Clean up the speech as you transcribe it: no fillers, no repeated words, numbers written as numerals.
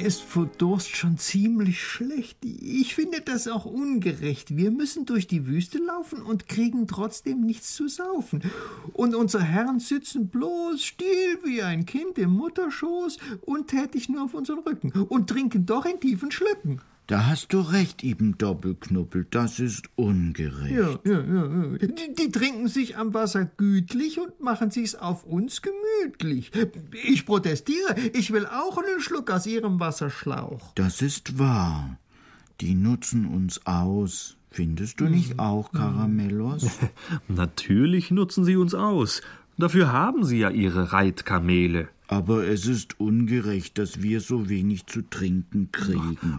ist vor Durst schon ziemlich schlecht. Ich finde das auch ungerecht. Wir müssen durch die Wüste laufen und kriegen trotzdem nichts zu saufen. Und unsere Herren sitzen bloß still wie ein Kind im Mutterschoß, untätig nur auf unseren Rücken und trinken doch in tiefen Schlücken. Da hast du recht, eben Doppelknuppel, das ist ungerecht. Ja. Die trinken sich am Wasser gütlich und machen sich's auf uns gemütlich. Ich protestiere, ich will auch einen Schluck aus ihrem Wasserschlauch. Das ist wahr. Die nutzen uns aus. Findest du nicht auch, Karamellos? Natürlich nutzen sie uns aus. Dafür haben sie ja ihre Reitkamele. Aber es ist ungerecht, dass wir so wenig zu trinken kriegen.